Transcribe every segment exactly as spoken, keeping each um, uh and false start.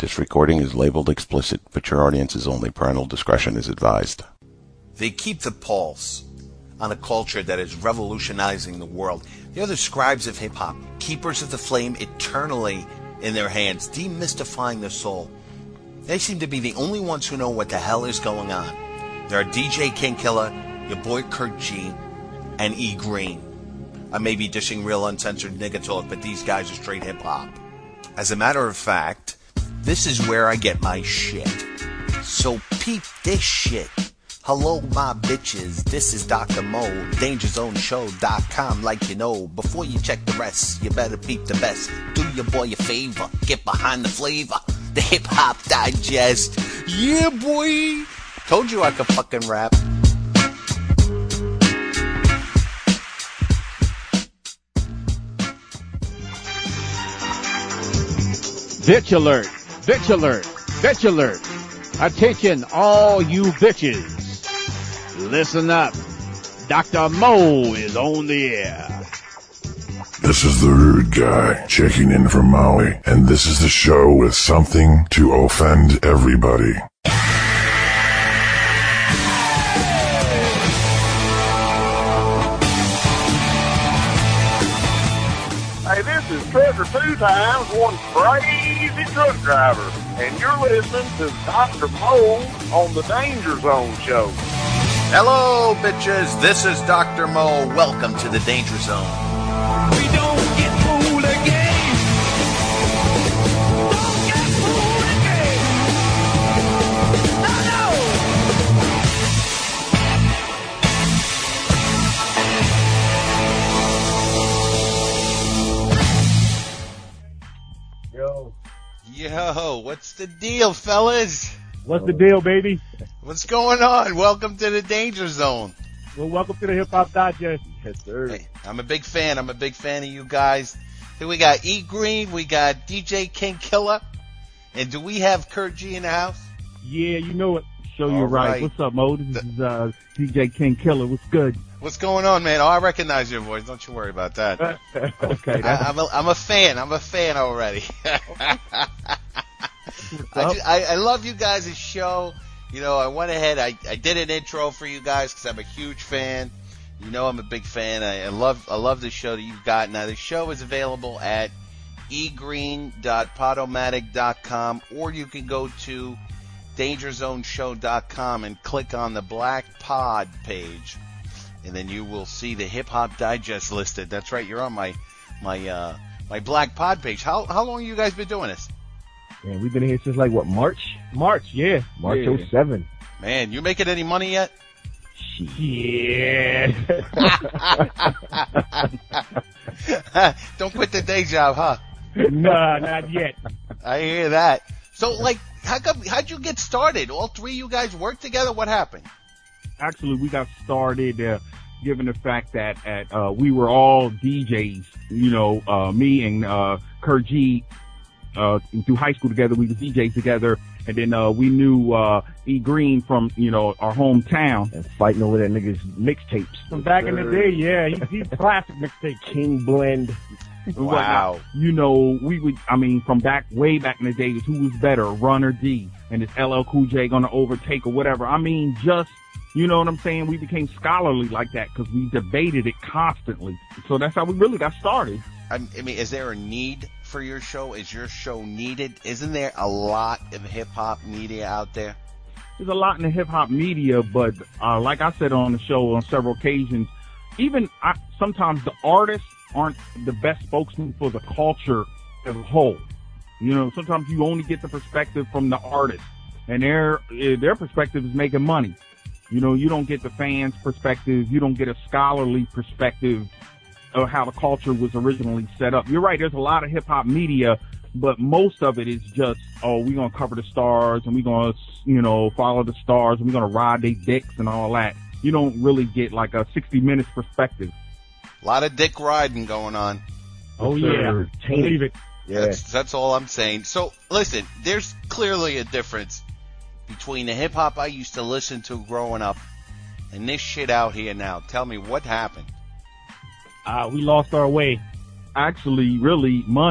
This recording is labeled explicit. Mature audiences only. Parental discretion is advised. They keep the pulse on a culture that is revolutionizing the world. They're the scribes of hip-hop, keepers of the flame eternally in their hands, demystifying the soul. They seem to be the only ones who know what the hell is going on. There are D J King Killer, your boy Kurt G, and E Green. I may be dishing real uncensored nigga talk, but these guys are straight hip-hop. As a matter of fact, this is where I get my shit. So peep this shit. Hello, my bitches. This is Doctor Mo, danger zone show dot com. Like you know, before you check the rest, you better peep the best. Do your boy a favor. Get behind the flavor. The Hip Hop Digest. Yeah, boy. Told you I could fucking rap. Bitch alert, bitch alert, bitch alert. Attention all you bitches. Listen up. Doctor Mo is on the air. This is the rude guy checking in from Maui, and this is the show with something to offend everybody. Hey, this is Trucker Two Times, one crazy truck driver, and you're listening to Doctor Mo on the Danger Zone Show. Hello, bitches. This is Doctor Mo. Welcome to the Danger Zone. We don't get fooled again. Don't get fooled again. No, Yo. Yo, what's the deal, fellas? What's the deal, baby? What's going on? Welcome to the Danger Zone. Well, welcome to the Hip Hop Digest. Yes, sir. Hey, I'm a big fan. I'm a big fan of you guys. Here we got E Green. We got D J King Killer. And do we have Kurt G in the house? Yeah, you know it. Show you All right. right. What's up, Mo? This is uh, D J King Killer. What's good? What's going on, man? Oh, I recognize your voice. Don't you worry about that. Okay. I, I'm, a, I'm a fan. I'm a fan already. I, just, I, I love you guys' show. You know, I went ahead. I, I did an intro for you guys because I'm a huge fan. You know, I'm a big fan. I, I love I love the show that you've got. Now, the show is available at e green dot podomatic dot com, or you can go to danger zone show dot com and click on the Black Pod page, and then you will see the Hip Hop Digest listed. That's right. You're on my my uh, my Black Pod page. How how long have you guys been doing this? Man, we've been here since like what, March? March, yeah. March yeah. oh seven. Man, you making any money yet? Yeah. Don't quit the day job, huh? Nah, not yet. I hear that. So, like, how come, how'd you get started? All three of you guys worked together? What happened? Actually, we got started, uh, given the fact that at, uh, we were all D Js, you know, uh, me and, uh, Kurt G, uh, through high school together. We were D Js together. And then, uh, we knew, uh, E Green from, you know, our hometown. And fighting over that nigga's mixtapes. From back in the day, yeah. He's, he's classic mixtape. King Blend. Wow. You know, we would, I mean, from back, way back in the days, who was better, Run or D? And is L L Cool J gonna overtake or whatever? I mean, just, you know what I'm saying? We became scholarly like that because we debated it constantly. So that's how we really got started. I mean, is there a need for your show? Is your show needed? Isn't there a lot of hip-hop media out there? There's a lot in the hip-hop media, but uh, like I said on the show on several occasions, even I, sometimes the artists aren't the best spokesman for the culture as a whole. You know, sometimes you only get the perspective from the artist, and their their perspective is making money. You know, you don't get the fans' perspective. You don't get a scholarly perspective of how the culture was originally set up. You're right, there's a lot of hip-hop media, but most of it is just, oh, we're going to cover the stars, and we're going to, you know, follow the stars, and we're going to ride their dicks and all that. You don't really get like a sixty minutes perspective. A lot of dick riding going on. Oh, yeah. Believe it. Yeah. That's, that's all I'm saying. So, listen, there's clearly a difference between the hip-hop I used to listen to growing up and this shit out here now. Tell me, what happened? Uh, we lost our way. Actually, really, money.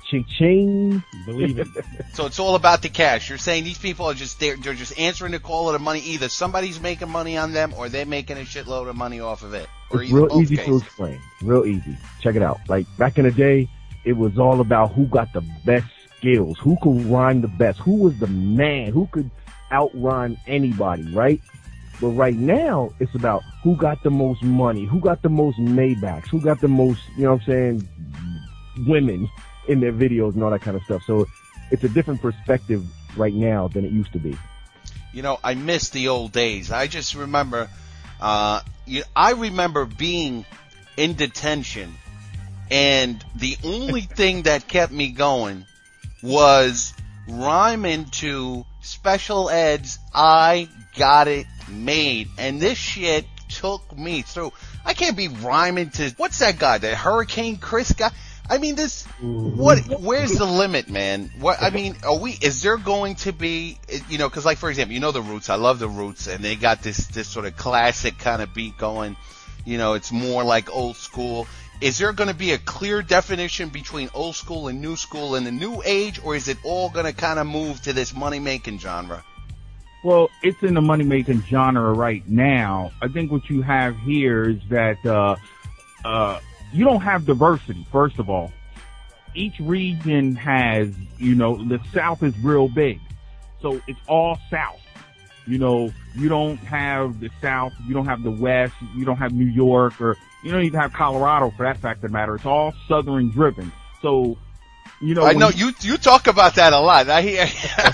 Cha-ching. Believe it. So it's all about the cash. You're saying these people are just they're, they're just answering the call of the money. Either somebody's making money on them or they're making a shitload of money off of it. Or It's either real both easy cases. to explain. Real easy. Check it out. Like back in the day, it was all about who got the best skills, who could rhyme the best, who was the man, who could outrhyme anybody, right? But right now, it's about who got the most money, who got the most Maybachs, who got the most, you know what I'm saying, women in their videos and all that kind of stuff. So it's a different perspective right now than it used to be. You know, I miss the old days. I just remember, uh, you, I remember being in detention, and the only thing that kept me going was rhyming to Special Ed's I Got It Made. And this shit took me through. I can't be rhyming to, what's that guy, the Hurricane Chris guy? I mean, this, what, where's the limit, man? What, I mean, are we, is there going to be, you know, cause like, for example, you know the Roots, I love the Roots, and they got this, this sort of classic kind of beat going, you know, it's more like old school. Is there going to be a clear definition between old school and new school in the new age, or is it all going to kind of move to this money-making genre? Well, it's in the money-making genre right now. I think what you have here is that, uh, uh, you don't have diversity, first of all. Each region has, you know, the South is real big. So it's all South. You know, you don't have the South, you don't have the West, you don't have New York, or you don't even have Colorado for that fact of the matter. It's all Southern driven. So, you know. I know, you, you talk about that a lot. I hear,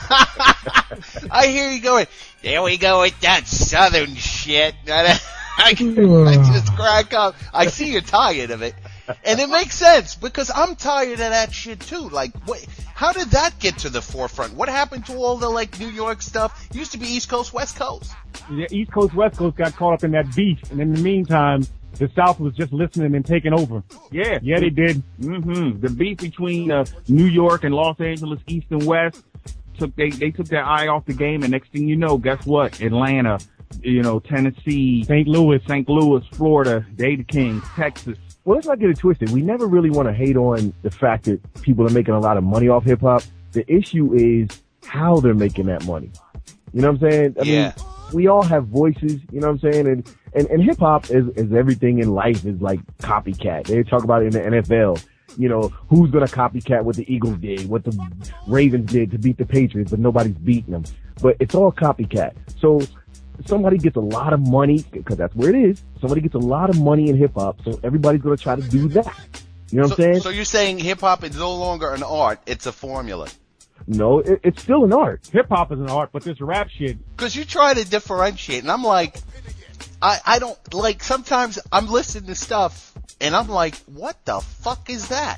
I hear you going, there we go with that Southern shit. I, I just crack up. I see you're tired of it. And it makes sense because I'm tired of that shit too. Like, what, how did that get to the forefront? What happened to all the, like, New York stuff? It used to be East Coast, West Coast. Yeah, East Coast, West Coast got caught up in that beef. And in the meantime, the South was just listening and taking over. Yeah. Yeah, they did. Mm-hmm. The beef between uh, New York and Los Angeles, East and West, took they, they took their eye off the game. And next thing you know, guess what? Atlanta, you know, Tennessee, Saint Louis, Saint Louis, Florida, they the Kings, Texas. Well, let's not get it twisted. We never really want to hate on the fact that people are making a lot of money off hip hop. The issue is how they're making that money. You know what I'm saying? I Yeah. mean, we all have voices, you know what I'm saying? And, and, and hip hop is, is everything in life is like copycat. They talk about it in the N F L. You know, who's going to copycat what the Eagles did, what the Ravens did to beat the Patriots, but nobody's beating them. But it's all copycat. So, somebody gets a lot of money, because that's where it is. Somebody gets a lot of money in hip-hop, so everybody's going to try to do that. You know what so, I'm saying? So you're saying hip-hop is no longer an art, it's a formula. No, it, it's still an art. Hip hop is an art, but this rap shit. Because you try to differentiate, and I'm like, I, I don't, like, sometimes I'm listening to stuff, and I'm like, what the fuck is that?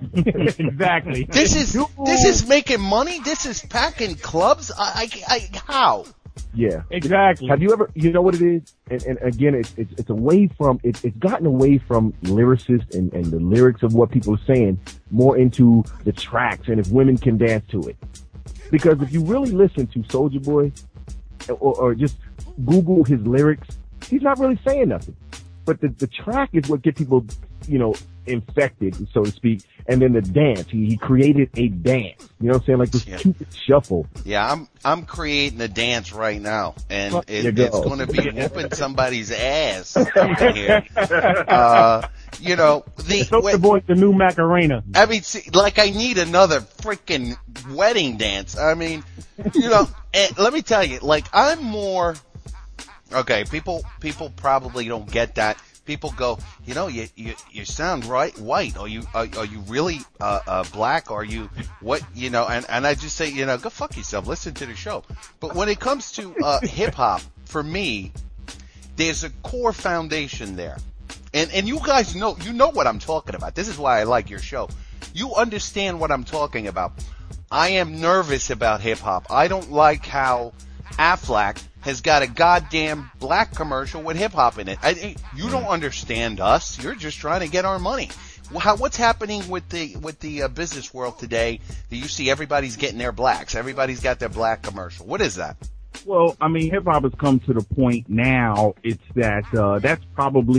Exactly. This is, this is making money? This is packing clubs? I, I, I how? Yeah. Exactly. Have you ever, you know what it is? And, and again, it's, it's, it's away from, it's, it's gotten away from lyricists and, and the lyrics of what people are saying, more into the tracks and if women can dance to it. Because if you really listen to Soulja Boy, or, or just Google his lyrics, he's not really saying nothing. But the, the track is what gets people, you know, infected, so to speak. And then the dance, he, he created a dance. You know what I'm saying? Like this Yeah. cupid shuffle. Yeah, I'm I'm creating a dance right now, and There it, you go. it's going to be whooping somebody's ass over here. Uh, you know, the Soulja wait, Boy's the new Macarena. I mean, see, like I need another freaking wedding dance. I mean, you know, and let me tell you, like I'm more okay. People people probably don't get that. People go, you know, you you, you sound right white. Are you are, are you really uh, uh, black? Are you what? You know, and and I just say, you know, go fuck yourself. Listen to the show. But when it comes to uh, hip hop, for me, there's a core foundation there, and and you guys know you know what I'm talking about. This is why I like your show. You understand what I'm talking about. I am nervous about hip hop. I don't like how Aflac has got a goddamn black commercial with hip hop in it. I, you don't understand us. You're just trying to get our money. How, what's happening with the with the uh, business world today? That you see everybody's getting their blacks. Everybody's got their black commercial. What is that? Well, I mean, hip hop has come to the point now. It's that uh, that's probably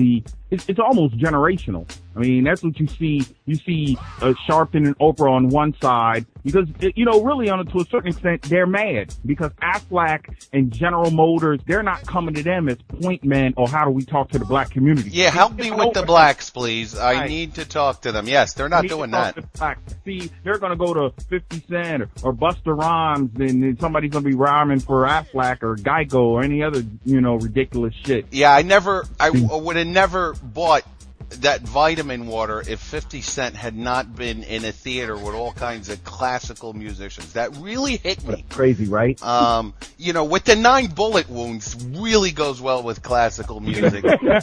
it's, it's almost generational. I mean, that's what you see. You see uh, Sharpton and Oprah on one side because, you know, really on a, to a certain extent, they're mad because Aflac and General Motors, they're not coming to them as point men or how do we talk to the black community. Yeah, help me with the blacks, please. I Right. need to talk to them. Yes, they're not Need to doing talk that. to black. See, they're going to go to fifty Cent or, or Busta Rhymes and then somebody's going to be rhyming for Aflac or Geico or any other, you know, ridiculous shit. Yeah, I never, I would have never bought that vitamin water if fifty Cent had not been in a theater with all kinds of classical musicians. That really hit me. Crazy, right? Um, you know, with the nine bullet wounds really goes well with classical music.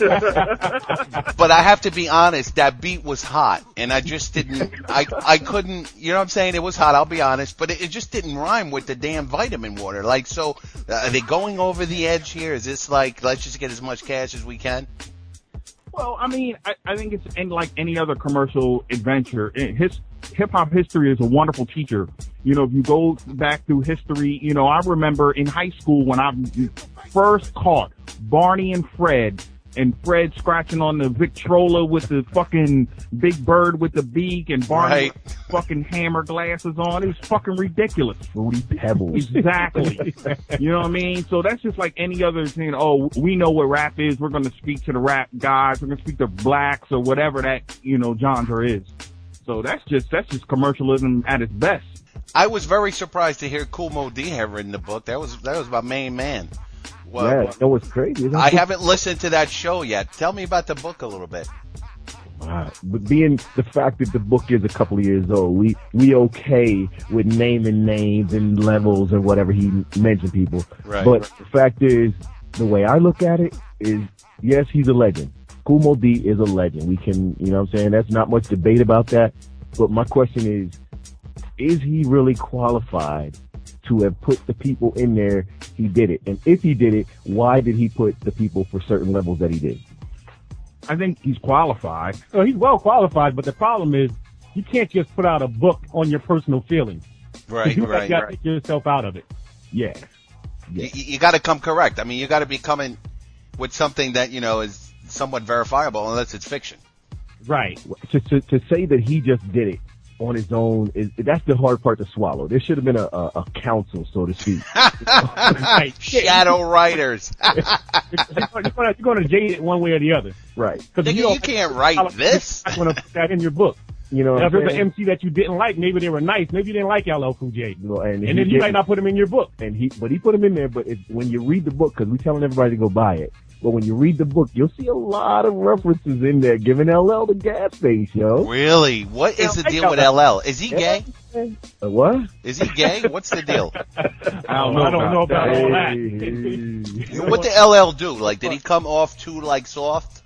But I have to be honest, that beat was hot and I just didn't, I, I couldn't, you know what I'm saying? It was hot, I'll be honest, but it, it just didn't rhyme with the damn vitamin water. Like, so, uh, are they going over the edge here? Is this like, let's just get as much cash as we can? Well, I mean, I, I think it's in like any other commercial adventure. His hip hop history is a wonderful teacher. You know, if you go back through history, you know, I remember in high school when I first caught Barney and Fred, and Fred scratching on the Victrola with the fucking big bird with the beak, and Barney Right. with fucking hammer glasses on. It was fucking ridiculous. Fruity Pebbles. Exactly. You know what I mean? So that's just like any other thing. Oh, we know what rap is. We're going to speak to the rap guys. We're going to speak to blacks or whatever that, you know, genre is. So that's just, that's just commercialism at its best. I was very surprised to hear Kool Moe Dee have written the book. That was, that was my main man. Well, Yeah, you know what's crazy? I haven't listened to that show yet. Tell me about the book a little bit. Uh, but being the fact that the book is a couple of years old, we we okay with naming names and levels and whatever he mentioned people. Right. But the fact is, the way I look at it is, yes, he's a legend. Kool Moe Dee is a legend. We can, you know what I'm saying? That's not much debate about that. But my question is, is he really qualified to have put the people in there he did it? And if he did it, why did he put the people for certain levels that he did? I think he's qualified. So he's well qualified, but the problem is you can't just put out a book on your personal feelings. Right, you right, got to right. take yourself out of it. Yeah. You, you got to come correct. I mean, you got to be coming with something that, you know, is somewhat verifiable unless it's fiction. Right. To, to, to say that he just did it on his own, is that's the hard part to swallow. There should have been a, a, a council, so to speak. Right. Shadow writers. You're going you're going to jade it one way or the other. Right. Nigga, you, you can't write this. I'm going to put that in your book. You know what Now, I'm if there's saying? an M C that you didn't like, maybe they were nice. Maybe you didn't like L L Cool J. You know, and And he then you didn't- might not put him in your book. And he, but he put him in there. But it's, when you read the book, because we're telling everybody to go buy it, but when you read the book, you'll see a lot of references in there giving L L the gas face, yo. Really? What is the deal with L L? Is he gay? Uh, what? Is he gay? What's the deal? I don't know I don't know about all that. Hey. What did L L do? Like, did he come off too, like, soft?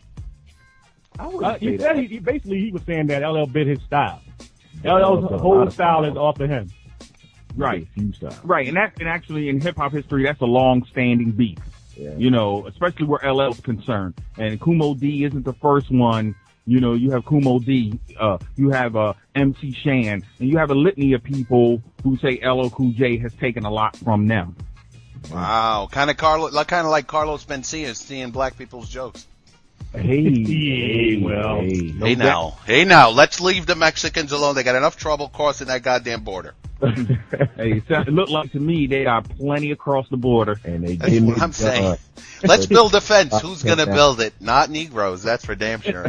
I Uh, wouldn't he say said that. he, he basically he was saying that L L bit his style. Yeah, L L's a lot whole of style style. is off of him. Right. Few style. Right. And that, and actually in hip hop history, that's a long standing beef. Yeah. You know, especially where L L's concerned. And Kool Moe Dee isn't the first one. You know, you have Kool Moe Dee, uh, you have, uh, M C Shan, and you have a litany of people who say L L Cool J has taken a lot from them. Wow. Kind of Carlos, like, kind of like Carlos Mencia seeing black people's jokes. Hey, Yeah, hey, well. hey. Hey now, hey now, let's leave the Mexicans alone. They got enough trouble crossing that goddamn border. Hey, it, sound- it looked like to me they got plenty across the border. And they That's didn't what I'm uh, saying. Let's build a fence. Who's gonna build it? Not Negroes. That's for damn sure.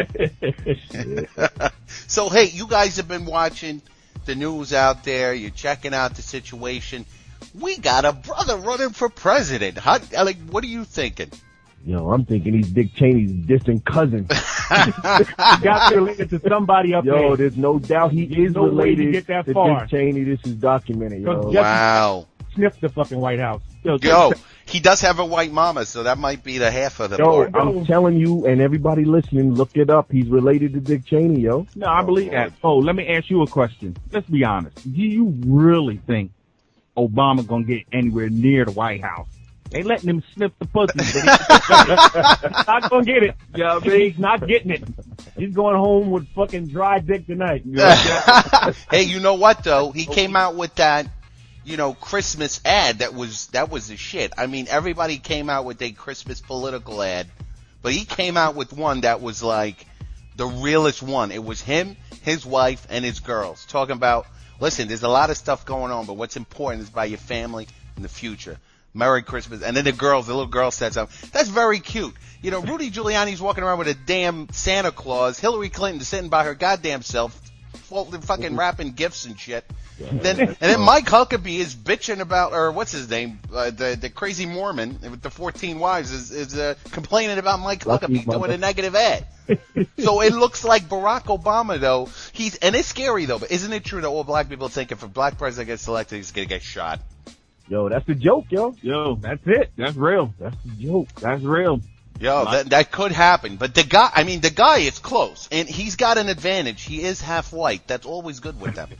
So hey, you guys have been watching the news out there. You're checking out the situation. We got a brother running for president. How, like, what are you thinking? Yo, I'm thinking he's Dick Cheney's distant cousin. Got to relate it to somebody up Yo, there. there's no doubt he is no way to related get that to far. Dick Cheney. This is documented, yo. Because Jesse- Wow. Sniff the fucking White House. Yo, Yo, he does have a white mama, so that might be the half of the Yo, part. I'm telling you, and everybody listening, look it up. He's related to Dick Cheney, yo. No, I believe that. Oh, let me ask you a question. Let's be honest. Do you really think Obama gonna get anywhere near the White House? They letting him sniff the pussy, but he's Not gonna get it. Yeah, He's not getting it. He's going home with fucking dry dick tonight. Hey, you know what though? He came out with that, you know, Christmas ad that was that was the shit. I mean, everybody came out with a Christmas political ad but he came out with one that was like the realest one. It was him, his wife, and his girls talking about, listen, there's a lot of stuff going on, but what's important is about your family and the future. Merry Christmas. And then the girls, the little girl said something. That's very cute. You know, Rudy Giuliani's walking around with a damn Santa Claus. Hillary Clinton's sitting by her goddamn self, fucking wrapping gifts and shit. Then, and then Mike Huckabee is bitching about, or what's his name, uh, the the crazy Mormon with the fourteen wives is is uh, complaining about Mike Huckabee doing a negative ad. So it looks like Barack Obama, though, he's, and it's scary though, but isn't it true that all black people think if a black president gets elected, he's gonna get shot? Yo, that's the joke, yo. Yo, that's it. That's real. That's the joke. That's real. Yo, that that could happen. But the guy, I mean, the guy is close, and he's got an advantage. He is half white. That's always good with them.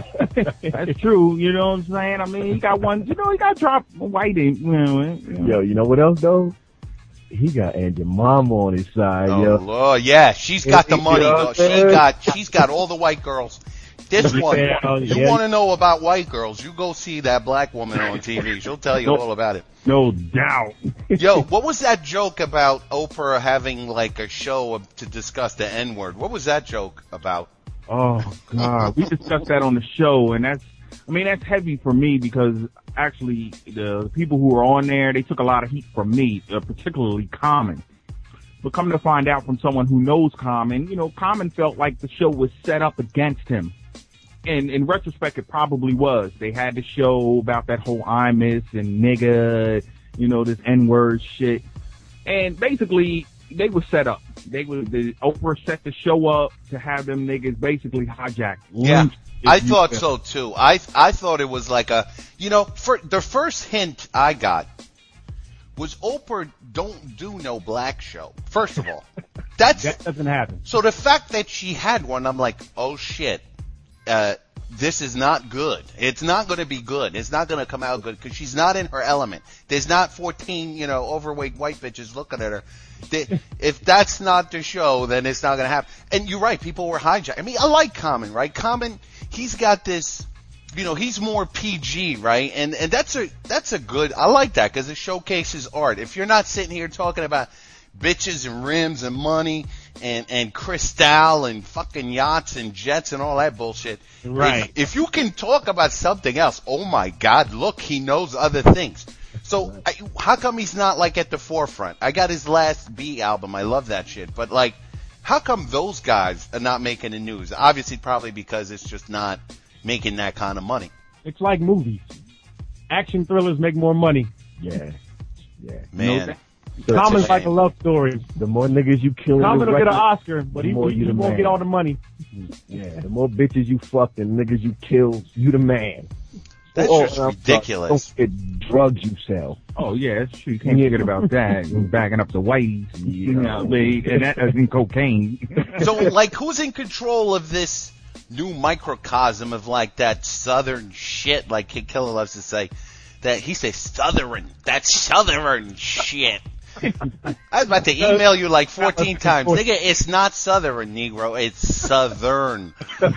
That's true. You know what I'm saying? I mean, he got one. You know, he got to drop white in. You know, you know. Yo, you know what else though? He got Aunt Mama on his side, Oh yo. Lord, yeah, she's got the money though. She got, she's got all the white girls. This one, Yeah, you yeah. want to know about white girls? You go see that black woman on T V. She'll tell you all about it. No doubt. Yo, what was that joke about Oprah having like a show to discuss the N-word? What was that joke about? Oh God, we discussed that on the show, and that's, I mean, that's heavy for me because actually the people who were on there, they took a lot of heat from me, uh, particularly Common. But come to find out from someone who knows Common, you know, Common felt like the show was set up against him. And in retrospect, it probably was. They had the show about that whole I miss and nigga, you know, this N-word shit. And basically, they were set up. They were, the Oprah set the show up to have them niggas basically hijacked. Yeah, lynched, if I you thought will. so too. I I thought it was like a, you know, for the first hint I got was Oprah don't do no black show. First of all, that's That doesn't happen. so the fact that she had one, I'm like, oh shit, uh, this is not good. It's not going to be good. It's not going to come out good because she's not in her element. There's not fourteen, you know, overweight white bitches looking at her. They, if that's not the show, then it's not going to happen. And you're right, people were hijacked. I mean, I like Common, right? Common, he's got this, you know, he's more P G, right? And and that's a that's a good. I like that because it showcases art. If you're not sitting here talking about bitches and rims and money and and Cristal and fucking yachts and jets and all that bullshit, Right. If, if you can talk about something else, oh my God, look, he knows other things. So I, how come he's not like at the forefront? I got his last B album. I love that shit. But like, how come those guys are not making the news? Obviously, probably because it's just not making that kind of money. It's like movies. Action thrillers make more money. Yeah. Yeah. Man. So Common's a like a shame. love story. the more niggas you kill in Common the will get an record, Oscar, but the he, more he, you he the won't man. get all the money. Yeah, the more bitches you fucked and niggas you killed, you the man. That's Oh, just and I'm ridiculous. sorry, don't forget drugs you sell. Oh yeah, that's true. You can't forget about that. Backing up the whiteys, you know, they- and that and cocaine. So, like, who's in control of this new microcosm of, like, that southern shit, like Kid Killer loves to say? That he says southern, that southern shit. I was about to email you like fourteen times. Nigga, it's not southern, Negro. It's southern. And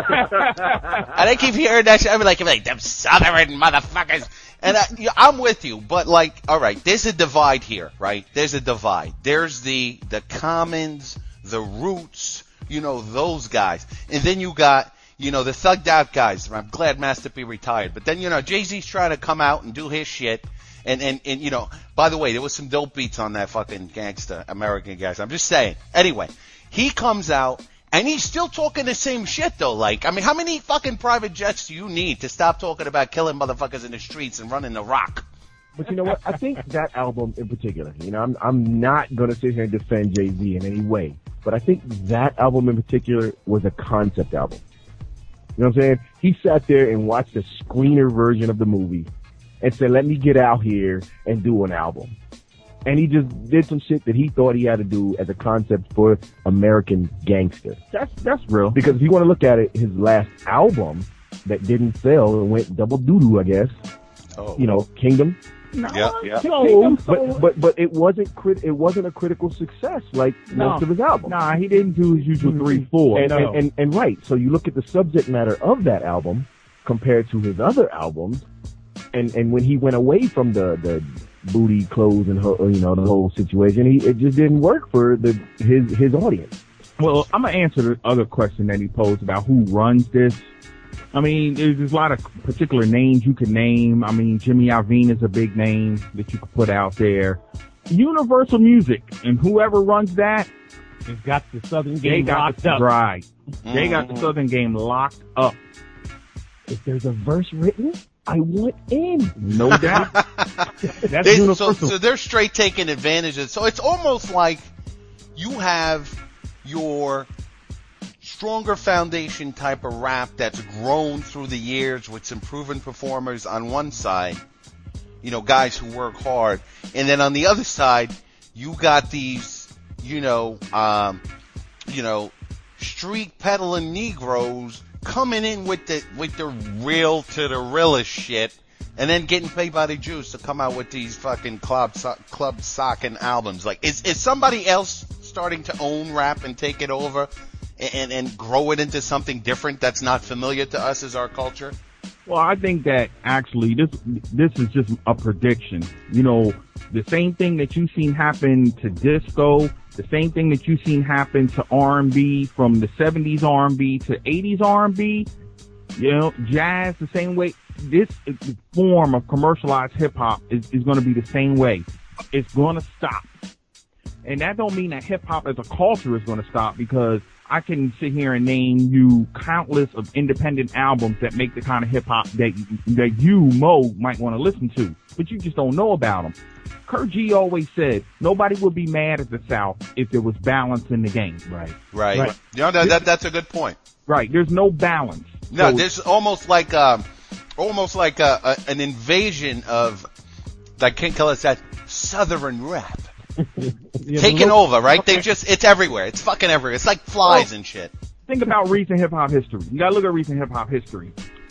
I keep hearing that shit. I'm like, I'm like, them southern motherfuckers. And I, yeah, I'm with you, but like, all right, there's a divide here, right? There's a divide. There's the the Commons, the Roots, you know, those guys, and then you got, you know, the thugged out guys. I'm glad Master P retired, but then you know, Jay-Z's trying to come out and do his shit. And, and, and, you know, by the way, there was some dope beats on that fucking gangsta American guys. I'm just saying. Anyway, he comes out and he's still talking the same shit though. Like, I mean, how many fucking private jets do you need to stop talking about killing motherfuckers in the streets and running the rock? But you know what? I think that album in particular, you know, I'm I'm not gonna sit here and defend Jay-Z in any way, but I think that album in particular was a concept album. You know what I'm saying? He sat there and watched the screener version of the movie and said, let me get out here and do an album. And he just did some shit that he thought he had to do as a concept for American gangster. That's that's real. Because if you want to look at it, his last album that didn't sell and went double doo-doo, I guess, Oh. you know, Kingdom. No, Yeah, yeah. no, But but but it wasn't crit- it wasn't a critical success like No. most of his albums. Nah, he didn't do his usual three, four. And, No. and, and and right, so you look at the subject matter of that album compared to his other albums, and and when he went away from the the booty, clothes, and her, you know, the whole situation. He it just didn't work for the his his audience. Well, I'm gonna answer the other question that he posed about who runs this. I mean, there's, there's a lot of particular names you can name. I mean, Jimmy Iovine is a big name that you could put out there. Universal Music, and whoever runs that, It's got the Southern they game got locked the up. dry. They got the Southern game locked up. If there's a verse written, I want in. No doubt. That's They- so, universal. so they're straight taking advantage of it. So it's almost like you have your stronger foundation type of rap that's grown through the years with some proven performers on one side, you know, guys who work hard. And then on the other side, you got these, you know, um, you know, street peddling Negroes coming in with the, with the real to the realest shit, and then getting paid by the Jews to come out with these fucking club, so- club socking albums. Like, is, is somebody else starting to own rap and take it over and, and grow it into something different that's not familiar to us as our culture? Well, I think that actually this this is just a prediction. You know, the same thing that you've seen happen to disco, the same thing that you've seen happen to R and B, from the seventies R and B to eighties R and B, you know, jazz, the same way. This form of commercialized hip hop is, is going to be the same way. It's going to stop. And that don't mean that hip hop as a culture is going to stop, because I can sit here and name you countless of independent albums that make the kind of hip hop that that you, Mo, might want to listen to, but you just don't know about them. Kurt G always said nobody would be mad at the South if there was balance in the game. Right. Right. Right. You know, that, that, that's a good point. Right. There's no balance. No, So- there's almost like, um, almost like a, a, an invasion of, like King Killer said, Southern rap. Yeah, Taking look- over, right? They just, it's everywhere. It's fucking everywhere. It's like flies and shit. Think about recent hip hop history. You gotta look at recent hip hop history.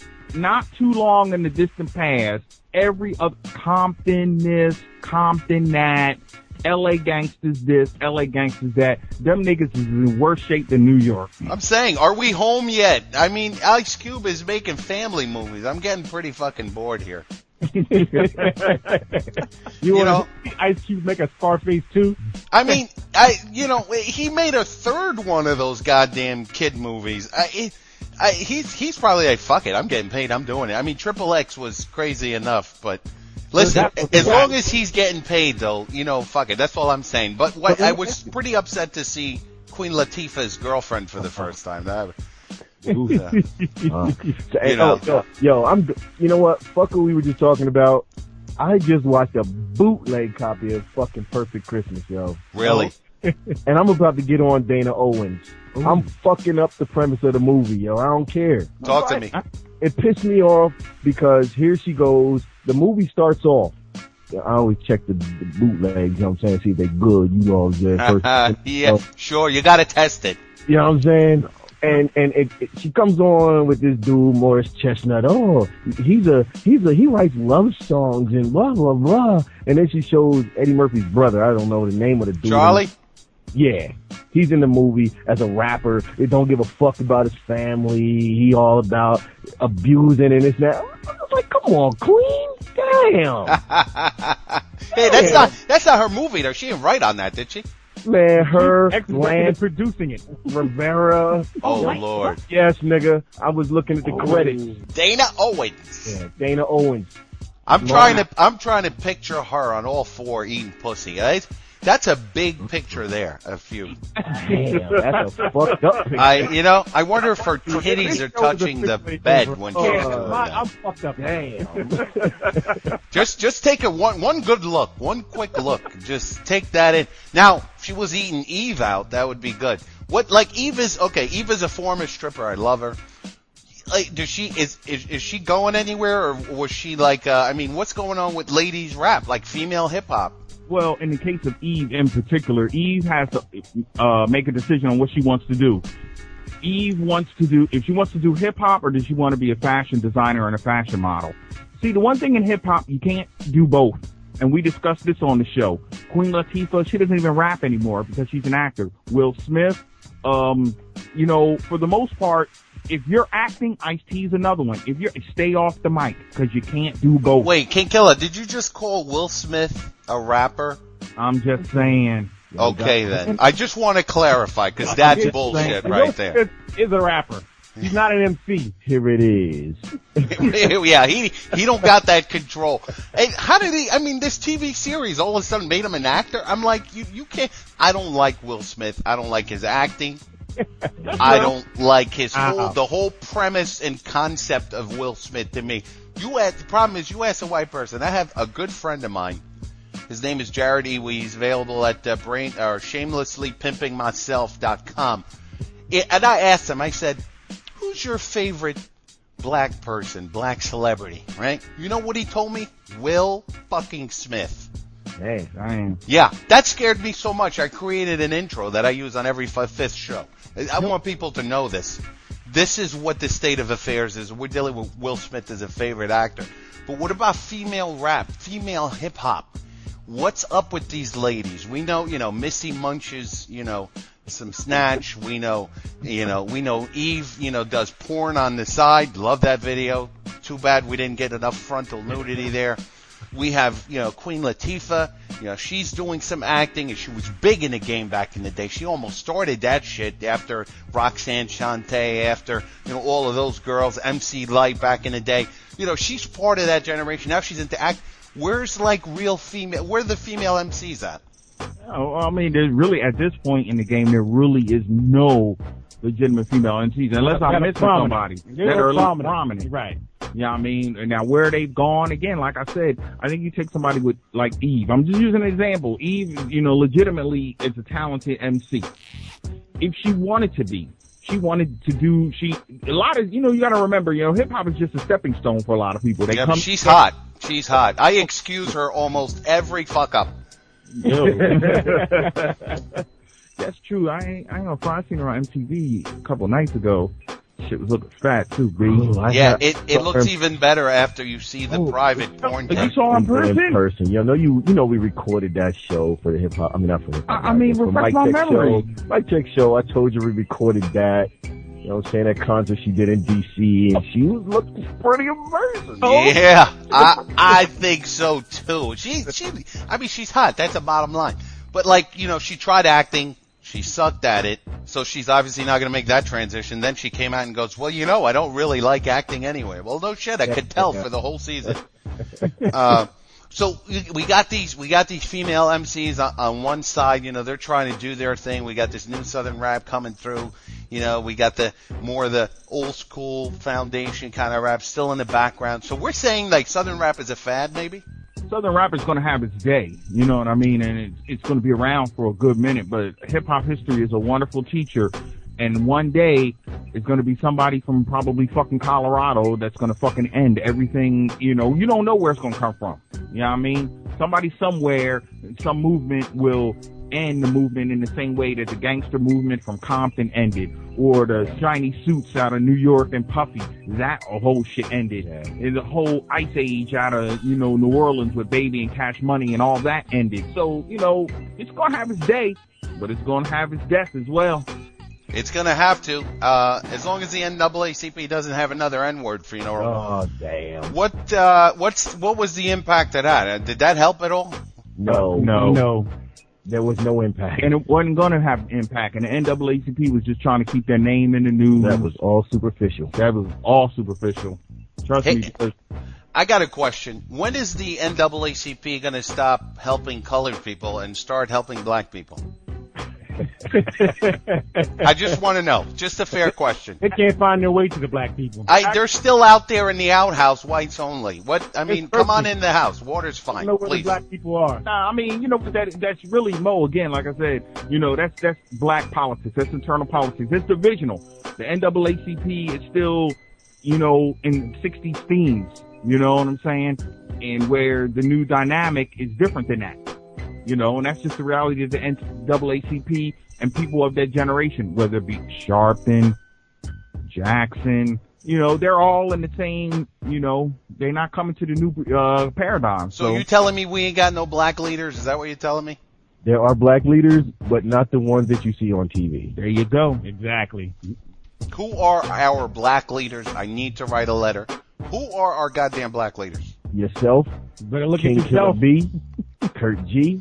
Not too long in the distant past, every other Compton this, Compton that, L A gangsters this, L A gangsters that. Them niggas is in worse shape than New York. I'm saying, are we home yet? I mean, Ice Cube is making family movies. I'm getting pretty fucking bored here. you You want know? to see Ice Cube make a Scarface too? I mean, I, you know, he made a third one of those goddamn kid movies. I, it, I, he's, he's probably like, fuck it, I'm getting paid, I'm doing it. I mean, Triple X was crazy enough, but listen, as long as he's getting paid though, you know, fuck it, that's all I'm saying. But what, I was pretty upset to see Queen Latifah's girlfriend for the first time. That, ooh, yeah. Uh, You know. oh, yo, yo, I'm. You know what? Fuck what we were just talking about. I just watched a bootleg copy of fucking Perfect Christmas, yo. Really? And I'm about to get on Dana Owens. I'm fucking up the premise of the movie, yo. I don't care. Talk to me. It pissed me off because here she goes. The movie starts off. I always check the, the bootlegs, you know what I'm saying, see if they're good. You know, the first, Yeah, sure, you gotta test it. you know what I'm saying? And and it, it, she comes on with this dude Morris Chestnut. Oh, he's a he's a he writes love songs and blah blah blah. And then she shows Eddie Murphy's brother. I don't know the name of the dude. Charlie? Yeah, he's in the movie as a rapper. They don't give a fuck about his family. He all about abusing and this and that. I was like, come on, Queen, damn. Hey, that's not that's not her movie though. She didn't write on that, did she? Man, her, Executive Lance producing it. Rivera. Oh Lord. Yes, nigga. I was looking at the credits. Dana Owens. Yeah, Dana Owens. I'm trying to I'm trying to picture her on all four eating pussy. Right? That's a big picture there. A few. Damn, that's a fucked up picture. I you know I wonder if her titties are touching the bed when she's Yeah, doing my, that. I'm fucked up. Damn. Just just take a one one good look, one quick look. Just take that in. Now, if she was eating Eve out, that would be good. What like Eve is okay? Eve is a former stripper. I love her. Like, does she is, is is she going anywhere, or was she like? Uh, I mean, what's going on with ladies rap, like female hip hop? Well, in the case of Eve in particular, Eve has to uh, make a decision on what she wants to do. Eve wants to do, if she wants to do hip hop, or does she want to be a fashion designer and a fashion model? See, the one thing in hip hop, you can't do both. And we discussed this on the show. Queen Latifah, she doesn't even rap anymore because she's an actor. Will Smith, um, you know, for the most part, if you're acting, Ice-T's another one. If you're, stay off the mic, cause you can't do both. Wait, King Killer, did you just call Will Smith a rapper? I'm just saying. Okay then. I just want to clarify, cause that's bullshit right there. Will Smith is a rapper. He's not an M C. Here it is. Yeah, he he don't got that control. Hey, how did he? I mean, this T V series all of a sudden made him an actor. I'm like, you you can't. I don't like Will Smith. I don't like his acting. I don't like his whole uh-huh. the whole premise and concept of Will Smith to me. You ask, the problem is you ask a white person. I have a good friend of mine. His name is Jared Iwi. He's available at uh, brain or shamelessly pimping myself dot com. And I asked him. I said, who's your favorite black person, black celebrity, right? You know what he told me? Will fucking Smith. Hey, I am. Yeah, that scared me so much. I created an intro that I use on every f- fifth show. I want people to know this. This is what the state of affairs is. We're dealing with Will Smith as a favorite actor. But what about female rap, female hip hop? What's up with these ladies? We know, you know, Missy munches, you know, some snatch. We know, you know, we know Eve, you know, does porn on the side. Love that video. Too bad we didn't get enough frontal nudity there. We have, you know, Queen Latifah. You know, she's doing some acting, and she was big in the game back in the day. She almost started that shit after Roxanne Shante, after, you know, all of those girls, M C Lyte back in the day. You know, she's part of that generation. Now she's into act. Where's, like, real female, where are the female M Cs at? Oh, I mean, there's really, at this point in the game, there really is no legitimate female M Cs, unless I'm missing somebody that are prominent. prominent. Right. Yeah, I mean, now where they've gone, again, like I said, I think you take somebody with, like Eve. I'm just using an example. Eve, you know, legitimately is a talented M C. If she wanted to be, she wanted to do, she, a lot of, you know, you gotta remember, you know, hip hop is just a stepping stone for a lot of people. They yeah, come, she's hot. She's hot. I excuse her almost every fuck up. That's true. I ain't, I ain't gonna front. I seen her on M T V a couple nights ago. Shit was looking fat too, B. Oh, yeah, it it looks even better after you see the oh, private porn. You saw her in person? In person. You know, you you know we recorded that show for the hip hop. I mean, not for the hip hop. I, I mean, for refresh Mike my Check memory. Show. Mike Check Show. I told you we recorded that. You know what I'm saying? That concert she did in D C, and she was looking pretty amazing. Yeah, I I think so too. She she I mean she's hot. That's a bottom line. But like, you know, she tried acting. She sucked at it. So she's obviously not going to make that transition. Then she came out and goes, well, you know, I don't really like acting anyway. Well, no shit. I could tell for the whole season. Uh, so we got these, we got these female M Cs on, on one side. You know, they're trying to do their thing. We got this new Southern rap coming through. You know, we got the more of the old school foundation kind of rap still in the background. So we're saying like Southern rap is a fad, maybe? Southern rap is going to have its day, you know what I mean? And it's, it's going to be around for a good minute, but hip hop history is a wonderful teacher. And one day it's going to be somebody from probably fucking Colorado that's going to fucking end everything. You know, you don't know where it's going to come from. You know what I mean? Somebody somewhere, some movement will end the movement in the same way that the gangster movement from Compton ended, or the shiny suits out of New York and Puffy, that whole shit ended. Yeah. And the whole Ice Age out of, you know, New Orleans with Baby and Cash Money and all that ended. So, you know, it's gonna have its day, but it's gonna have its death as well. It's gonna have to, uh, as long as the N double A C P doesn't have another N-word for, you know. Oh, damn. What, uh, what's, what was the impact of that? Uh, did that help at all? No. No. No. There was no impact. And it wasn't going to have impact. And the N double A C P was just trying to keep their name in the news. That was all superficial. That was all superficial. Trust hey, me. Because I got a question. When is the N double A C P going to stop helping colored people and start helping black people? I just want to know. Just a fair question. They can't find their way to the black people. I, they're still out there in the outhouse, whites only. What? I mean, come on in the house. Water's fine. I don't know where please. the black people are. Nah, I mean, you know, that that's really Mo again. Like I said, you know, that's that's black politics. That's internal politics. It's divisional. The N double A C P is still, you know, in sixties themes. You know what I'm saying? And where the new dynamic is different than that. You know, and that's just the reality of the N double A C P and people of that generation, whether it be Sharpton, Jackson, you know, they're all in the same, you know, they're not coming to the new uh paradigm. So, So you telling me we ain't got no black leaders? Is that what you're telling me? There are black leaders, but not the ones that you see on T V. there you go. Exactly. Who are our black leaders? I need to write a letter. Who are our goddamn black leaders? Yourself, You better look King at yourself. Killer B, Kurt G,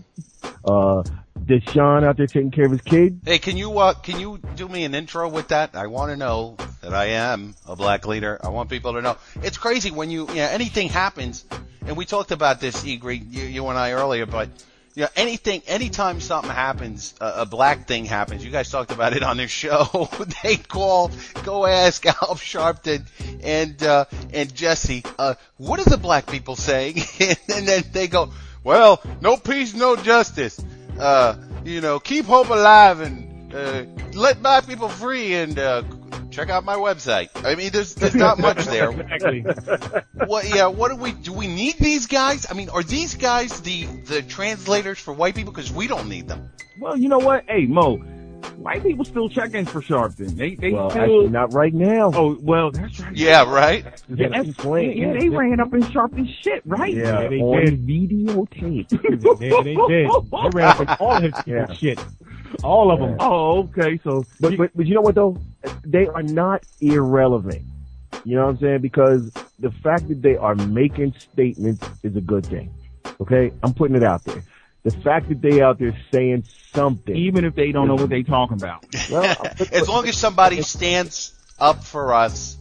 uh, Deshaun out there taking care of his kid. Hey, can you uh, can you do me an intro with that? I want to know that I am a black leader. I want people to know. It's crazy when you, you know, anything happens, and we talked about this, Egri, you, you and I earlier, but you know, anything, anytime something happens, uh, a black thing happens, you guys talked about it on this show, they call, go ask Al Sharpton and, uh, and Jesse, uh, what are the black people saying? And then they go, well, no peace, no justice, uh, you know, keep hope alive and, uh, let black people free and, uh, check out my website. I mean, there's, there's not much there. Exactly. What, yeah, what do we, do we need these guys? I mean, are these guys the, the translators for white people? Because we don't need them. Well, you know what? Hey, Mo, white people still checking for Sharpton. They, they Well, still. actually, not right now. Oh, well, that's right. Yeah, right? Yeah, that's, yeah, they ran up in Sharpton's shit, right? Yeah, Yeah, they on did. videotape. They, they did. They ran up in all his Yeah. shit. All of them. Oh, okay. So, But, but but you know what though? They are not irrelevant. You know what I'm saying? Because the fact that they are making statements is a good thing. Okay? I'm putting it out there. The fact that they out there saying something. even if they don't know what they talking about. Well, As long as somebody stands up for us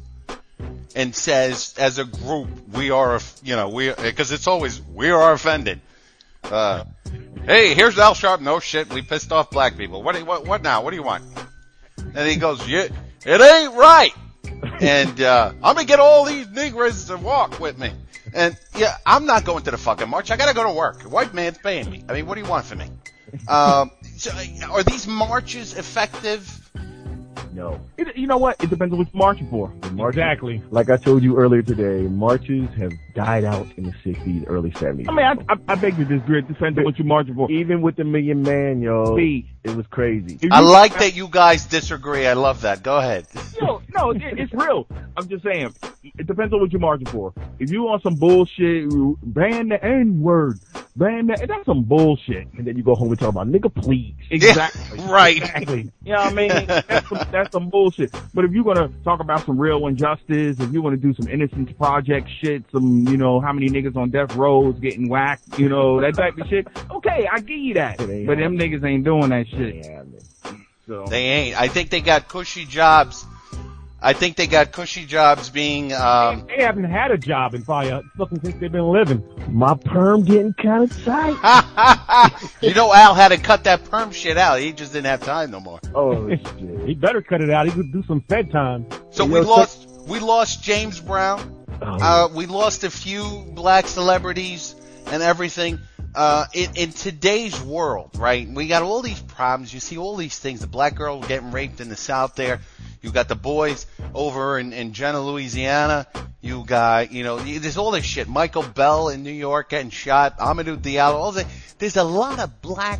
and says, as a group, we are, you know, we, because it's always, we are offended. Uh, hey, here's Al Sharp. No shit, we pissed off black people. What, do you- what, what now? What do you want? And he goes, yeah, it ain't right. And, uh, I'm gonna get all these niggers to walk with me. And, yeah, I'm not going to the fucking march. I gotta go to work. White man's paying me. I mean, what do you want from me? Um, so, are these marches effective? no. It, you know what? It depends on what you're marching for. Exactly. Like I told you earlier today, marches have died out in the sixties, early seventies. I mean, I, I, I beg to disagree. It depends on what you're marching for. Even with the Million Man, yo, See, it was crazy. if I you- like that you guys disagree. I love that. Go ahead. No, no, it, it's real. I'm just saying, it depends on what you're marching for. If you want some bullshit, ban the N word, ban that, that's some bullshit. And then you go home and talk about nigga, please. Exactly. Yeah, right. Exactly. You know what I mean? That's some, that's some bullshit. But if you're gonna talk about some real injustice, if you want to do some Innocence Project shit, some, you know, how many niggas on death rows getting whacked, you know, that type of shit, okay, I give you that. It ain't But them niggas ain't doing that shit. Yeah, man. So. They ain't. I think they got cushy jobs. I think they got cushy jobs being, um, They haven't had a job in probably uh, fucking since they've been living. My perm getting kind of tight. you know, Al had to cut that perm shit out. He just didn't have time no more. Oh, He shit. better cut it out. He could do some Fed time. So You we know, lost, we lost James Brown. Oh, Uh, we lost a few black celebrities and everything. Uh, in, in today's world, right? We got all these problems. You see all these things. The black girl getting raped in the South there. You got the boys over in, in Jenna, Louisiana. You got, you know, there's all this shit. Michael Bell in New York getting shot. Amadou Diallo. All that. There's a lot of black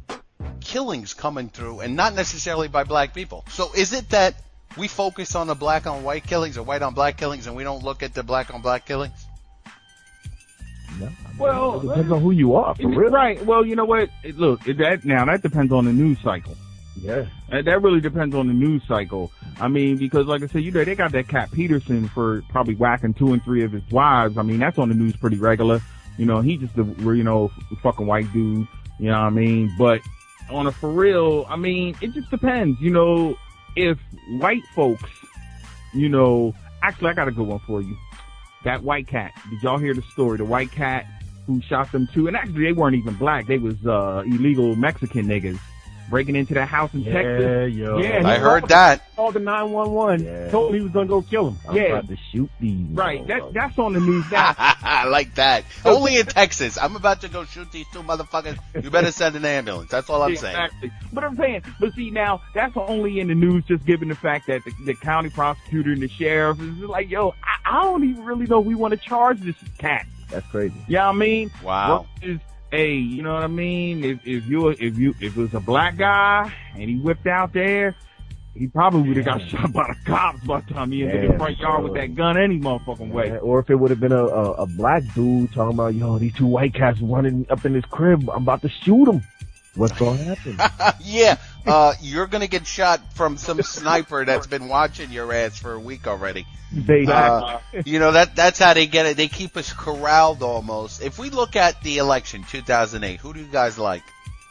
killings coming through, and not necessarily by black people. So is it that we focus on the black on white killings or white on black killings, and we don't look at the black on black killings? no. Well, It depends on who you are, for real. Right. Well, you know what? It, look, it, that now that depends on the news cycle. Yeah. Uh, That really depends on the news cycle. I mean, because like I said, you know, they got that Cat Peterson for probably whacking two and three of his wives. I mean, that's on the news pretty regular. You know, he just a, you know, fucking white dude. You know what I mean? But on a for real, I mean, it just depends. You know, if white folks, you know, actually, I got a good one for you. That white cat. Did y'all hear the story? The white cat who shot them two, and actually they weren't even black. They was uh illegal Mexican niggas breaking into that house in Yeah, Texas. yo. Yeah, I he heard called- that. Called the nine one one. Yeah. Told him he was gonna go kill him. I'm Yeah. about to shoot these. Right. That motherfuckers. that's on the news now. I like that. Only in Texas. I'm about to go shoot these two motherfuckers. You better send an ambulance. That's all I'm saying. Exactly. But I'm saying, but see now, that's only in the news just given the fact that the, the county prosecutor and the sheriff is like, yo, I, I don't even really know if we want to charge this cat. That's crazy. You know what I mean? Wow. Versus, hey, you know what I mean? If if you if you if it was a black guy and he whipped out there, he probably would have got shot by the cops by the time he entered Yeah, the front yard with that gun any motherfucking way. Yeah, or if it would have been a, a a black dude talking about, yo, these two white cats running up in this crib, I'm about to shoot them. What's gonna happen? yeah. uh, you're gonna get shot from some sniper that's been watching your ass for a week already. They, Uh, you know, that that's how they get it. They keep us corralled almost. If we look at the election, two thousand eight, who do you guys like?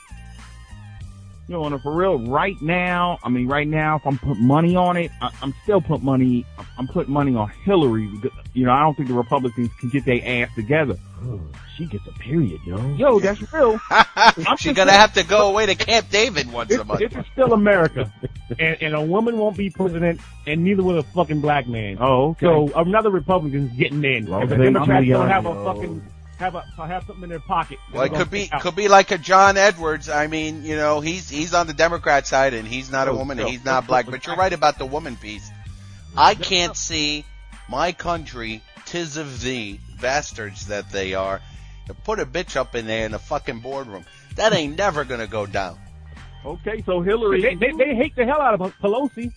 You know, and for real, right now, I mean, right now, if I'm putting money on it, I, I'm still putting money, I'm putting money on Hillary. You know, I don't think the Republicans can get their ass together. she gets a period, yo. Yo, that's real. She's gonna have to go away to Camp David once a month. This is still America. and, and a woman won't be president, and neither will a fucking black man. Oh, okay. So another Republican's getting in. Well, if the they- Democrats I'm don't have a young, fucking have a have something in their pocket. Well, it they're could gonna be take out. could be like a John Edwards. I mean, you know, he's he's on the Democrat side, and he's not a woman, and he's not black. But you're right about the woman piece. I can't see my country, 'tis of thee, bastards that they are, to put a bitch up in there in a fucking boardroom. That ain't never gonna go down. Okay, so Hillary. They, they, they hate the hell out of Pelosi.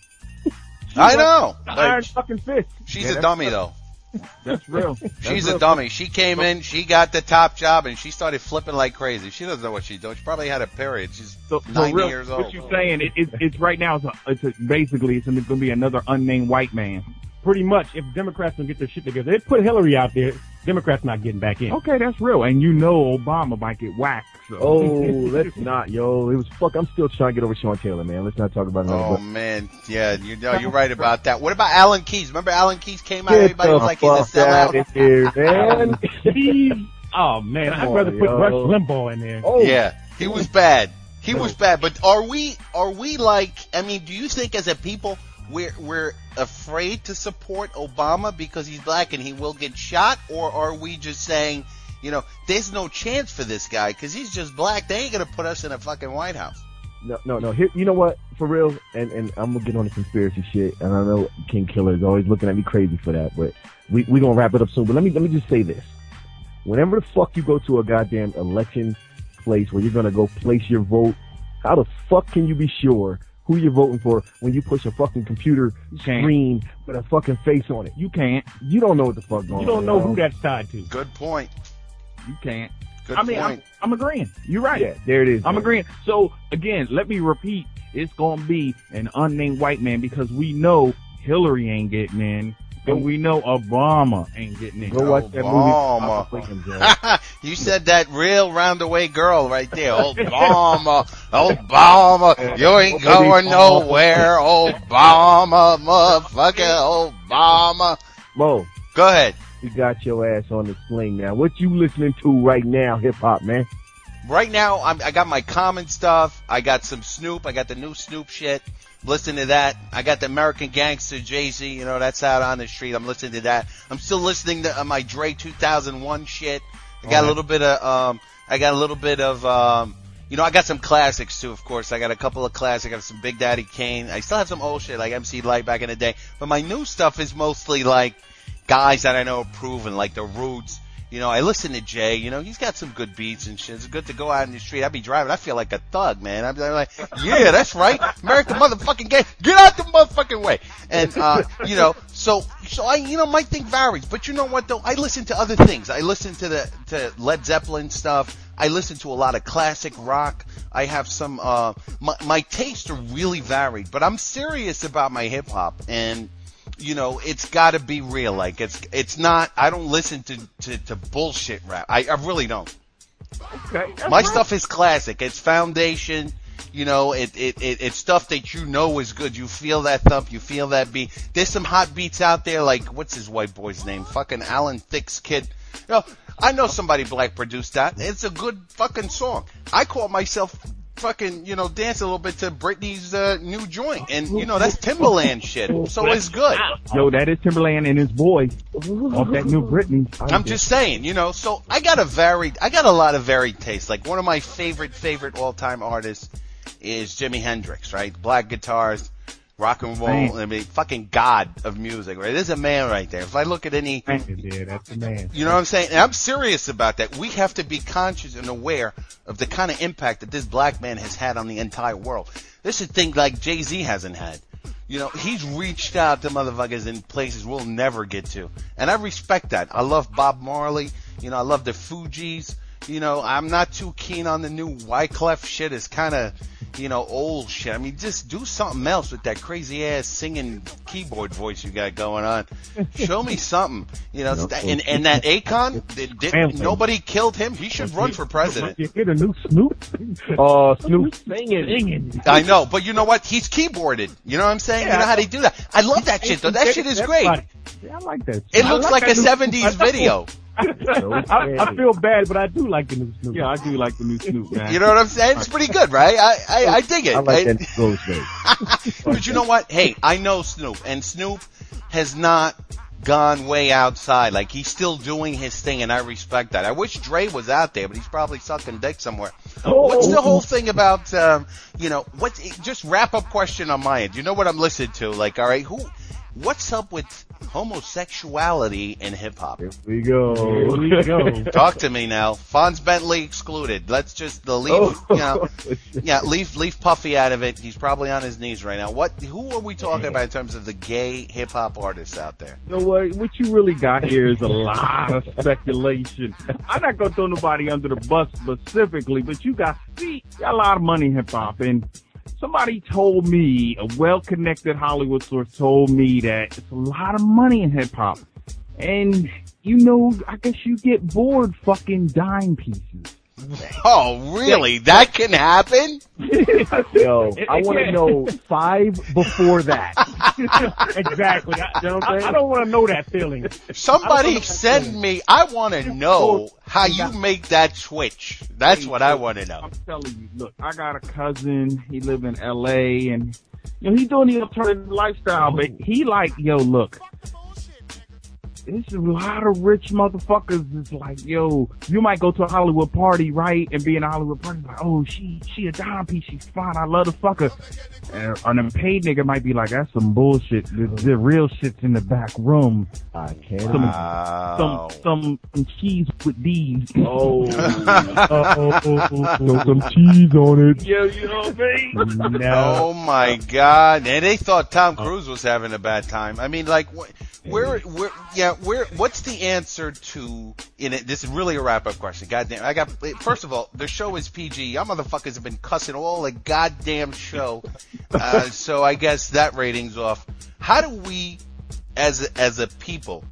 I know. The Like, iron fucking fist. she's Yeah, a that's dummy right. though. That's real. She's That's a real. dummy. She came in, she got the top job, and she started flipping like crazy. She doesn't know what she's doing. She probably had a period. She's So, so ninety real, years what old. you're saying, it, it, it's right now, it's, a, it's a, basically, it's going to be another unnamed white man. Pretty much, if Democrats don't get their shit together, they put Hillary out there. Democrats not getting back in. Okay, that's real. And you know Obama might get whacked. So. Oh, let's not, yo. It was fuck. I'm still trying to get over Sean Taylor, man. Let's not talk about it. Oh man, yeah, you know you're right about that. What about Alan Keyes? Remember Alan Keyes came out, Get everybody the was like he's a fuck out sellout. of here, man. He's, oh man, I'd Come rather on, put yo. Rush Limbaugh in there. Oh, Yeah, he was bad. He was bad. But are we are we like? I mean, do you think as a people we're we're afraid to support Obama because he's black and he will get shot, or are we just saying, you know, there's no chance for this guy because he's just black. They ain't gonna put us in a fucking White House. No, no, no. Here, you know what? For real, and and I'm gonna get on the conspiracy shit. And I know King Killer is always looking at me crazy for that, but we we gonna wrap it up soon. But let me let me just say this: whenever the fuck you go to a goddamn election place where you're gonna go place your vote, how the fuck can you be sure who you're voting for when you push a fucking computer can't. screen with a fucking face on it? You can't. You don't know what the fuck going on. You don't know yo. who that's tied to. Good point. You can't. Good I mean, I'm, point. I'm agreeing. You're right. Yeah, there it is. I'm man. agreeing. So again, let me repeat. It's gonna be an unnamed white man because we know Hillary ain't getting in, and we know Obama ain't getting in. Go watch that Obama. movie. Obama. You said that real roundaway girl right there. Obama, Obama, you ain't going nowhere. Obama, motherfucker, Obama. Mo, Go ahead. you got your ass on the sling now. What you listening to right now, hip hop, man? Right now, I'm, I got my Common stuff. I got some Snoop. I got the new Snoop shit. Listen to that. I got the American Gangster, Jay-Z. You know, that's out on the street. I'm listening to that. I'm still listening to uh, my Dre two thousand one shit. I got a little bit of, um, I got a little bit of, um, you know, I got some classics too, of course. I got a couple of classics. I got some Big Daddy Kane. I still have some old shit like M C Light back in the day. But my new stuff is mostly like guys that I know are proven, like the Roots. You know, I listen to Jay. You know, he's got some good beats and shit. It's good to go out in the street. I'd be driving. I feel like a thug, man. I'm like, yeah, that's right. American motherfucking gang. Get out the motherfucking way. And, uh, you know, so, so I, you know, my thing varies. But you know what though? I listen to other things. I listen to the, to Led Zeppelin stuff. I listen to a lot of classic rock. I have some, uh, my, my tastes are really varied, but I'm serious about my hip hop and, you know, it's got to be real. Like it's it's not. I don't listen to to, to bullshit rap. I, I really don't. Okay. That's My right. stuff is classic. It's foundation. You know, it, it it it's stuff that you know is good. You feel that thump. You feel that beat. There's some hot beats out there. Like what's his white boy's name? Fucking Alan Thicke's Kid. You know, I know somebody black produced that. It's a good fucking song. I call myself fucking, you know, dance a little bit to Britney's uh, new joint. And, you know, that's Timberland shit. So it's good. Yo, that is Timberland and his boy off that new Britney. I'm just saying, you know, so I got a varied, I got a lot of varied tastes. Like one of my favorite, favorite all-time artists is Jimi Hendrix, right? Black guitars, rock and roll, Man. I mean, fucking god of music, right? There's a man right there. If I look at any, Yeah, that's the man. you know what I'm saying? And I'm serious about that. We have to be conscious and aware of the kind of impact that this black man has had on the entire world. This is a thing like Jay-Z hasn't had. You know, he's reached out to motherfuckers in places we'll never get to. And I respect that. I love Bob Marley. You know, I love the Fugees. You know, I'm not too keen on the new Wyclef shit. It's kind of, you know, old shit. I mean, just do something else with that crazy ass singing keyboard voice you got going on. Show me something. You know, and, and that Akon, did, did, nobody killed him. He should run for president. You get a new Snoop? Uh, Snoop singing. Singing. I know, but you know what? He's keyboarded. You know what I'm saying? Yeah, you know how they do that. I love that shit, though. That shit is great. Yeah, I like that. It I looks like like that a new- seventies video. I, I feel bad, but I do like the new Snoop. Yeah, I do like the new Snoop, man. You know what I'm saying? It's pretty good, right? I, I, I dig it. I like I- that Ghostface. But you know what? Hey, I know Snoop, and Snoop has not gone way outside. Like, he's still doing his thing, and I respect that. I wish Dre was out there, but he's probably sucking dick somewhere. What's the whole thing about, um, you know, what? Just wrap up question on my end. You know what I'm listening to? Like, all right, who? What's up with homosexuality in hip hop? Here we go. Here we go. Talk to me now. Fonz Bentley excluded. Let's just the leave, Oh. you know, yeah, leave leave Puffy out of it. He's probably on his knees right now. What? Who are we talking about in terms of the gay hip hop artists out there? You know what? What you really got here is a lot of speculation. I'm not gonna throw nobody under the bus specifically, but you got see, you got a lot of money in hip hop, and somebody told me, a well-connected Hollywood source told me that it's a lot of money in hip hop, and you know, I guess you get bored fucking dime pieces. Oh, really? That can happen? Yo, I want to know five before that. Exactly. I, You know what I'm I, saying? I don't want to know that feeling. Somebody send me. I want to know how you make that switch. That's what I want to know. I'm telling you, look, I got a cousin, he live in L A, and, you know, he doing the alternative lifestyle, but he like, yo, look, there's a lot of rich motherfuckers that's like, yo, you might go to a Hollywood party, right, and be in a Hollywood party, like, oh, she, she a dime piece, she's fine, I love the fucker. And, and a paid nigga might be like, that's some bullshit, the, the real shit's in the back room. I can't. Some, Wow. some, some, some cheese with these. Oh, Uh-oh. Throw some cheese on it. Yeah, you know what I mean? No. Oh my God! And they thought Tom Cruise was having a bad time. I mean, like, wh- where, where, yeah, where? What's the answer to? In it, this is really a wrap-up question. Goddamn, I got. First of all, the show is P G. Y'all motherfuckers have been cussing all the goddamn show, uh, so I guess that rating's off. How do we, as a, as a people,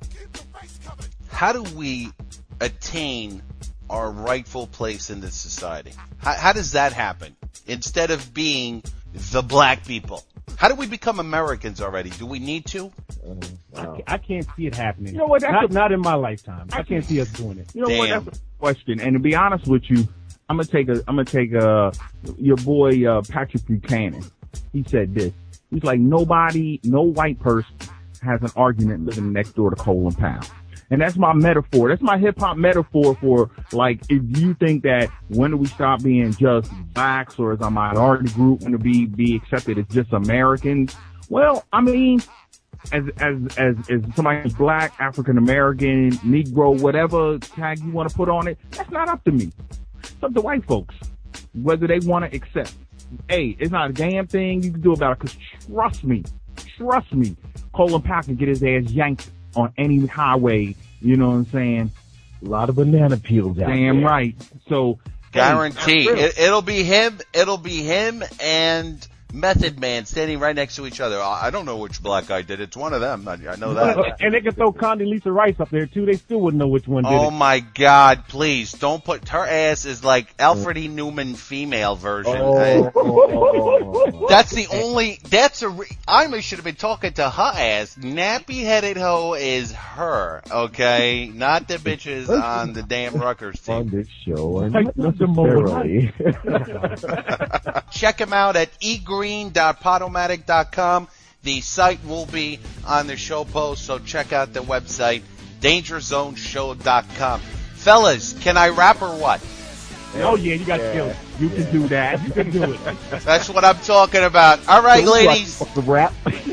how do we attain our rightful place in this society? How, how does that happen? Instead of being the black people, how do we become Americans already? Do we need to? wow. I can't see it happening. You know what, that's Not, a- not in my lifetime. I can't see us doing it. You know what? Damn. That's a question. And to be honest with you, I'm gonna take a, I'm gonna take a, your boy uh, Patrick Buchanan. He said this. He's like, nobody, no white person has an argument living next door to Colin Powell. And that's my metaphor. That's my hip hop metaphor for, like, if you think that when do we stop being just blacks or as a minority group, when do we be accepted as just Americans? Well, I mean, as as as as somebody who's black, African American, Negro, whatever tag you want to put on it, that's not up to me. It's up to white folks whether they want to accept. Hey, it's not a damn thing you can do about it. Because trust me, trust me, Colin Powell can get his ass yanked on any highway. You know what I'm saying? A lot of banana peels out Damn there. right. So Guarantee. hey, It, it'll be him. It'll be him and Method Man standing right next to each other. I I don't know which black guy did it. It's one of them. I, I know that. And they could throw Condoleezza Rice up there too. They still wouldn't know which one did Oh it. my God! Please don't put her ass is like Alfred E. Newman female version. Oh, oh, That's the only. That's a. Re, I should have been talking to her ass. Nappy headed hoe is her. Okay, not the bitches on the damn Rutgers on team. this show, and Like not the moment. necessarily. Check him out at e green dot podomatic dot com. The site will be on the show post, so check out the website, danger zone show dot com. Fellas, can I rap or what? Oh yeah, you got Yeah. skills. you can do that. You can do it. That's what I'm talking about. All right, ladies. The rap.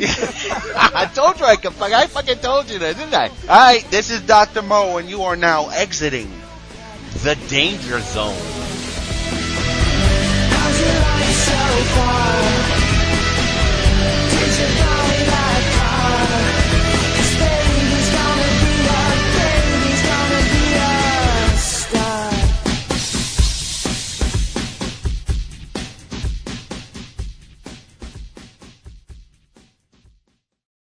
I told you I could fuck. I fucking told you that, didn't I? All right, this is Doctor Mo, and you are now exiting the danger zone.